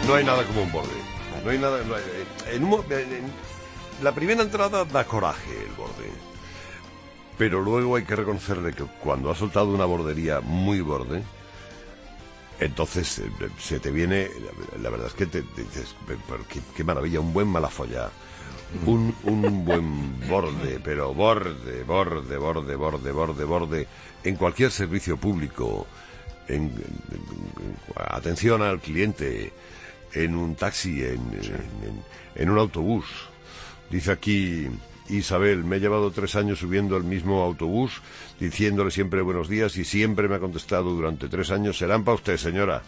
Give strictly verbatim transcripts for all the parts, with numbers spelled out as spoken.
no hay nada como un borde. No hay nada... No hay, en un, en, la primera entrada da coraje el borde. Pero luego hay que reconocerle que cuando ha soltado una bordería muy borde, entonces eh, se te viene... La, la verdad es que te, te dices, pero qué, qué maravilla, un buen malafollá. Un, un buen borde, pero borde, borde, borde, borde, borde, borde, en cualquier servicio público, en, en, en, atención al cliente, en un taxi, en, sí. en, en, en un autobús. Dice aquí Isabel, me he llevado tres años subiendo el mismo autobús, diciéndole siempre buenos días y siempre me ha contestado durante tres años, serán para usted, señora.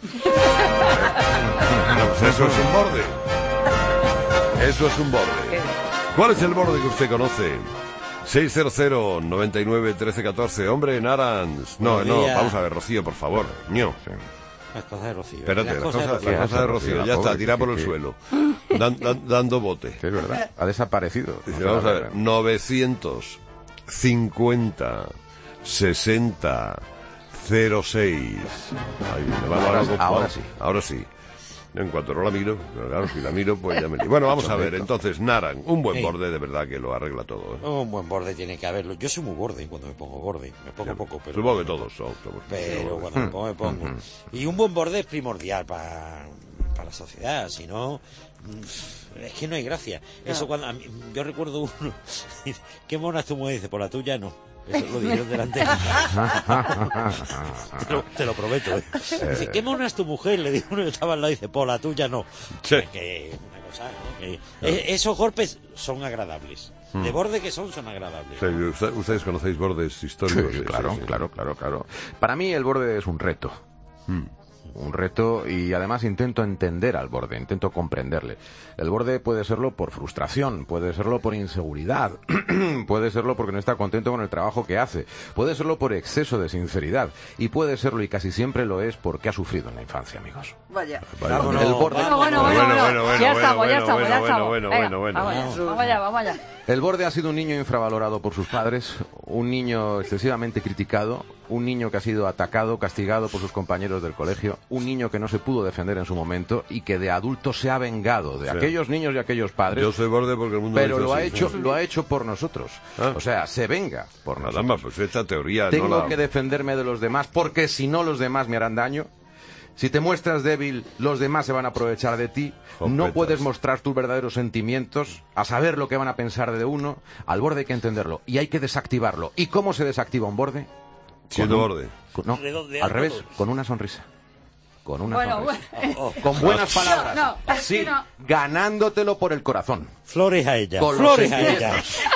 No, pues eso es un borde. Eso es un borde. ¿Cuál es el borde que usted conoce? seis cero cero, noventa y nueve, trece, catorce. Hombre, en Arans. No, no, vamos a ver, Rocío, por favor. No. Las cosas de Rocío. Espérate, las cosas, cosas, las cosas de Rocío. Ya está, tira por el suelo. Dan, dan, dando bote. Es verdad, ha desaparecido. Dice, vamos a ver, novecientos cincuenta, sesenta, cero seis. Ahí, me va ahora, ahora, ahora sí. Ahora sí. En cuanto no la miro, pero claro, si la miro, pues ya me... Bueno, vamos a ver, entonces, Naran, un buen sí. borde de verdad que lo arregla todo, ¿eh? Un buen borde tiene que haberlo. Yo soy muy borde cuando me pongo borde. Me pongo sí, poco, pero... Supongo que todos son. Somos pero cuando me pongo, me pongo. Y un buen borde es primordial para para la sociedad, si no... Es que no hay gracia. Eso cuando... A mí, yo recuerdo uno... ¿Qué mona es tu mujer? Dice, por la tuya no. Eso lo dijeron delante. te, lo, te lo prometo. ¿eh? Dice, ¿qué mona es tu mujer? Le dijo uno que estaba al lado y dice, por la tuya no. Sí. Que una cosa, ¿no? Que, eh, esos golpes son agradables. De borde que son, son agradables. Sí, usted, ustedes conocéis bordes históricos. Sí, sí, claro, sí, sí. claro, claro, claro. Para mí el borde es un reto. Mm. Un reto y además intento entender al borde, intento comprenderle. El borde puede serlo por frustración, puede serlo por inseguridad, puede serlo porque no está contento con el trabajo que hace, puede serlo por exceso de sinceridad y puede serlo, y casi siempre lo es, porque ha sufrido en la infancia, amigos. Vaya. Vámonos, el borde... Bueno, bueno, bueno, bueno, bueno, bueno, ya estamos, ya estamos, ya estamos. Bueno, bueno, bueno, vamos allá, vamos allá, vamos allá. El borde ha sido un niño infravalorado por sus padres, un niño excesivamente criticado, un niño que ha sido atacado, castigado por sus compañeros del colegio, un niño que no se pudo defender en su momento y que de adulto se ha vengado de sí. aquellos niños y aquellos padres. Yo soy borde porque el mundo pero lo, lo ha así. hecho, lo ha hecho por nosotros. ¿Ah? O sea, se venga por nosotros. Caramba, pues esta teoría Tengo no la... que defenderme de los demás porque si no los demás me harán daño. Si te muestras débil, los demás se van a aprovechar de ti. Jopetas. No puedes mostrar tus verdaderos sentimientos, a saber lo que van a pensar de uno. Al borde hay que entenderlo y hay que desactivarlo. ¿Y cómo se desactiva un borde? Siendo un, borde. Con, no, al revés, todo. Con una sonrisa. Con una bueno, sonrisa. Bueno. Oh, oh. Con buenas palabras. No, no, sí, no. ganándotelo por el corazón. Flores a ella. Con Flores a ella.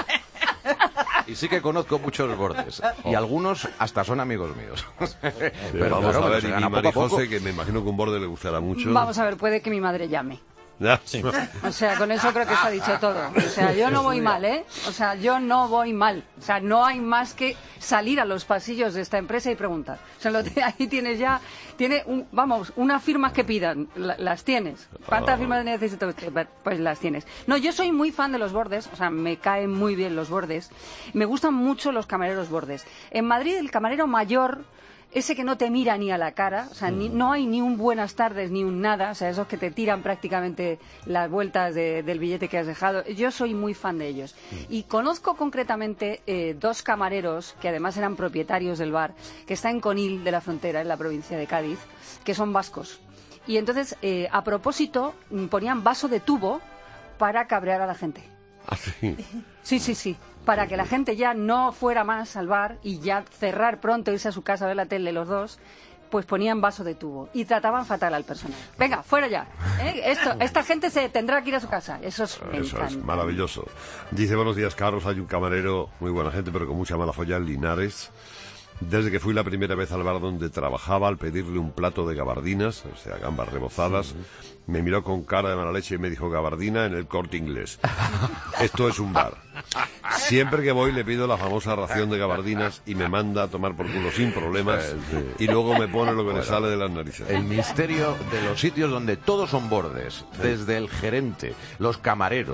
Y sí que conozco muchos bordes. Y algunos hasta son amigos míos. Pero, Pero vamos claro, a ver, y mi María José, que me imagino que un borde le gustará mucho. Vamos a ver, puede que mi madre llame. ¿Ya? Sí. O sea, con eso creo que está dicho todo. O sea, yo no voy mal, ¿eh? O sea, yo no voy mal. O sea, no hay más que salir a los pasillos de esta empresa y preguntar. O sea, lo te, ahí tienes ya, tiene un, vamos, unas firmas que pidan, la, las tienes. ¿Cuántas oh. firmas necesito? Pues las tienes. No, yo soy muy fan de los bordes, o sea, me caen muy bien los bordes. Me gustan mucho los camareros bordes. En Madrid, el camarero mayor... Ese que no te mira ni a la cara, o sea, ni, no hay ni un buenas tardes ni un nada, o sea, esos que te tiran prácticamente las vueltas de, del billete que has dejado. Yo soy muy fan de ellos. Y conozco concretamente eh, dos camareros, que además eran propietarios del bar, que está en Conil de la Frontera, en la provincia de Cádiz, que son vascos. Y entonces, eh, a propósito, ponían vaso de tubo para cabrear a la gente. ¿Ah, sí? Sí, sí, sí. Para que la gente ya no fuera más al bar y ya cerrar pronto, irse a su casa a ver la tele los dos, pues ponían vaso de tubo y trataban fatal al personal. Venga, fuera ya. ¿eh? Esto, esta gente se tendrá que ir a su casa. Eso es, Eso es maravilloso. Dice, buenos días, Carlos. Hay un camarero, muy buena gente, pero con mucha mala folla en Linares. Desde que fui la primera vez al bar donde trabajaba, al pedirle un plato de gabardinas, o sea, gambas rebozadas, sí. me miró con cara de mala leche y me dijo gabardina en el Corte Inglés. Esto es un bar. Siempre que voy le pido la famosa ración de gabardinas y me manda a tomar por culo sin problemas y luego me pone lo que bueno, le sale de las narices. El misterio de los sitios donde todos son bordes, sí. desde el gerente, los camareros,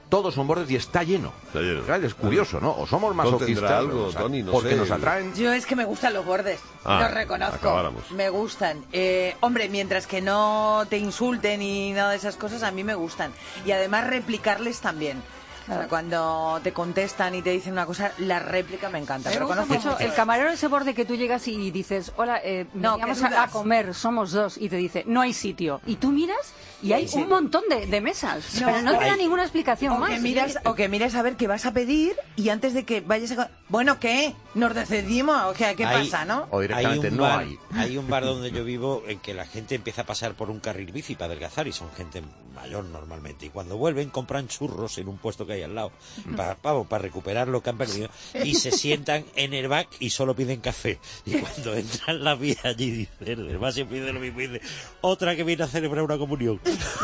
todos son bordes y está lleno. Está lleno. Claro, es curioso, ¿no? O somos masoquistas, algo, o sea, Tony, no porque sé. nos atraen. Yo es que me gustan los bordes, Ah, los reconozco. acabáramos. Me gustan. Eh, hombre, mientras que no te insulten y nada de esas cosas, a mí me gustan. Y además replicarles también. O sea, cuando te contestan y te dicen una cosa, la réplica me encanta. Me Pero gusta conozco mucho el camarero, ese borde que tú llegas y dices, hola, eh, No, vamos que a, dudas. a comer, somos dos, y te dice, no hay sitio. Y tú miras y hay un montón de, de mesas, No, pero no te da hay- ninguna explicación O más. que, miras, o que miras a ver qué vas a pedir y antes de que vayas a... co- Bueno, ¿qué? ¿Nos decidimos? O sea, ¿qué Hay- pasa, no? O directamente hay un no bar, hay. hay un bar donde yo vivo en que la gente empieza a pasar por un carril bici para adelgazar y son gente mayor normalmente. Y cuando vuelven compran churros en un puesto que hay al lado para, para, para recuperar lo que han perdido y se sientan en el back y solo piden café. Y cuando entran la vía allí dicen, el bar siempre dice lo mismo y dice, otra que viene a celebrar una comunión.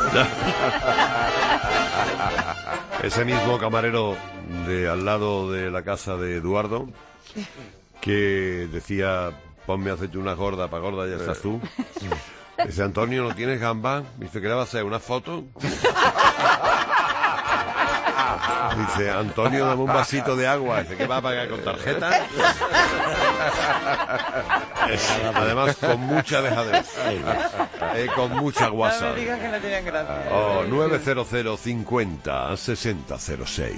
Ese mismo camarero de al lado de la casa de Eduardo, que decía, ponme aceitunas gordas, para gorda ya estás tú. Dice, Antonio, ¿no tienes gamba? Dice, ¿qué le vas a hacer? ¿Una foto? Dice, Antonio, dame un vasito de agua. Dice, ¿qué va a pagar con tarjeta? Es- además, con mucha dejadez. Eh, con mucha guasa. No me digas que no tienen gracia. Oh, nueve cero cero cincuenta sesenta cero seis.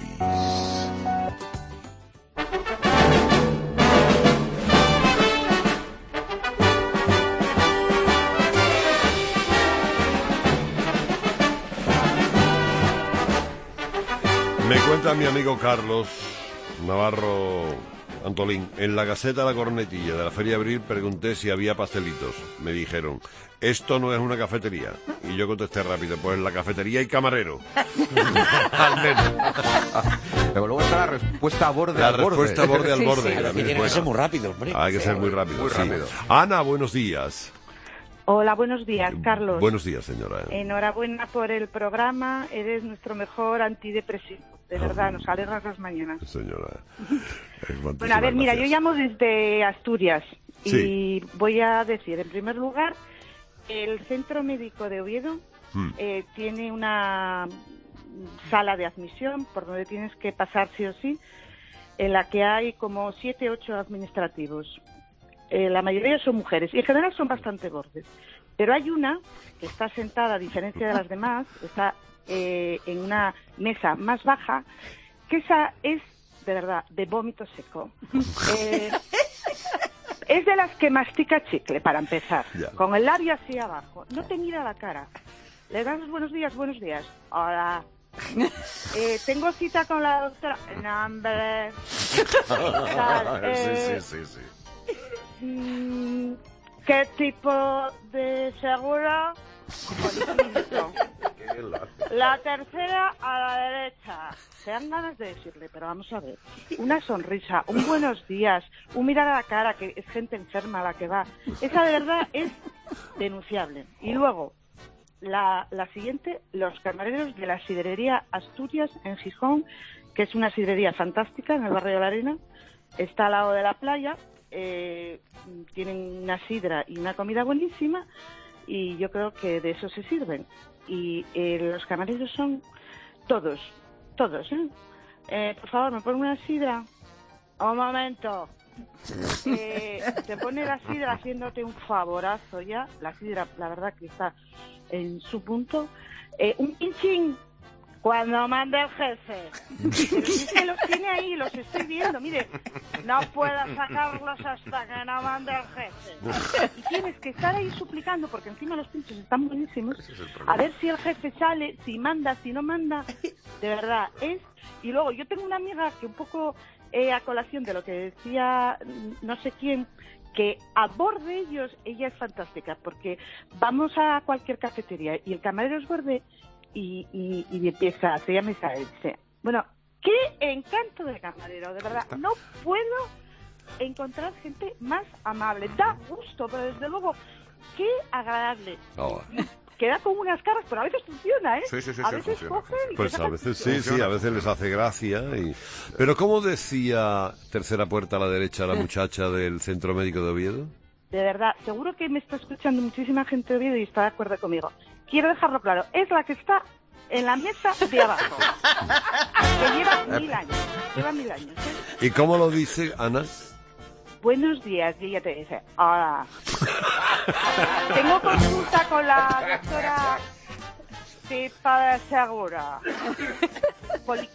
Me cuenta mi amigo Carlos Navarro Antolín, en la Gaceta La Cornetilla de la Feria de Abril pregunté si había pastelitos. Me dijeron, esto no es una cafetería. Y yo contesté rápido, pues en la cafetería hay camarero. Al menos. Pero luego está la respuesta a borde La al borde. respuesta borde al Sí, borde. sí. que Que también es tiene que ser buena. muy rápido, hombre. Hay que ser muy rápido. muy sí. rápido. Ana, buenos días. Hola, buenos días, Carlos. Buenos días, señora. Enhorabuena por el programa, eres nuestro mejor antidepresivo. De verdad, nos alegras las mañanas. Señora. Eh, Bueno, a ver, mira, yo gracias. llamo desde Asturias y Sí. voy a decir, en primer lugar, el Centro Médico de Oviedo Hmm. eh, tiene una sala de admisión por donde tienes que pasar sí o sí, en la que hay como siete, ocho administrativos. Eh, la mayoría son mujeres y en general son bastante gordes. Pero hay una que está sentada, a diferencia de las demás, está eh, en una mesa más baja, que esa es, de verdad, de vómito seco. Eh, es de las que mastica chicle, para empezar, Ya. con el labio así abajo. No te mira la cara. Le das los buenos días, buenos días. Hola. Eh, tengo cita con la doctora. No, hombre. Tal, eh, Sí, sí, sí, sí. Mm, ¿Qué tipo de seguro? Jolito. La tercera a la derecha. Se dan ganas de decirle, pero vamos a ver. Una sonrisa, un buenos días, un mirar a la cara, que es gente enferma la que va. Esa de verdad es denunciable. Y luego, la, la siguiente, los camareros de la sidrería Asturias en Gijón, que es una sidrería fantástica en el barrio de la Arena. Está al lado de la playa. Eh, tienen una sidra y una comida buenísima y yo creo que de eso se sirven y eh, los camareros son todos, todos ¿eh? Eh, por favor, ¿me pone una sidra? Un momento. Eh, te pone la sidra haciéndote un favorazo ya, la sidra la verdad que está en su punto. Eh, un pinchín cuando mande el jefe. Pero si es que los tiene ahí, los estoy viendo. Mire, no puedo sacarlos hasta que no mande el jefe. Y tienes que estar ahí suplicando, porque encima los pinchos están buenísimos. A ver si el jefe sale, si manda, si no manda. De verdad, es... Y luego, yo tengo una amiga que un poco eh, a colación de lo que decía no sé quién, que a borde ellos, ella es fantástica, porque vamos a cualquier cafetería y el camarero es borde... Y, y, y empieza, se llama Isabel, dice, bueno, qué encanto de camarero, de verdad, no puedo encontrar gente más amable, da gusto, pero desde luego, qué agradable. Oh. Queda con unas caras, pero a veces funciona, ¿eh? Sí, sí, sí, a sí, veces funciona, cogen y Pues te a sacan- veces sí, sí, Funciona. a veces les hace gracia. Y... Pero ¿cómo decía tercera puerta a la derecha la muchacha del Centro Médico de Oviedo? De verdad, seguro que me está escuchando muchísima gente de Oviedo y está de acuerdo conmigo. Quiero dejarlo claro, es la que está en la mesa de abajo. Que lleva mil años. Lleva mil años, ¿eh? ¿Y cómo lo dice, Ana? Buenos días, y ella te dice, hola. Tengo consulta con la doctora Pipa de Segura.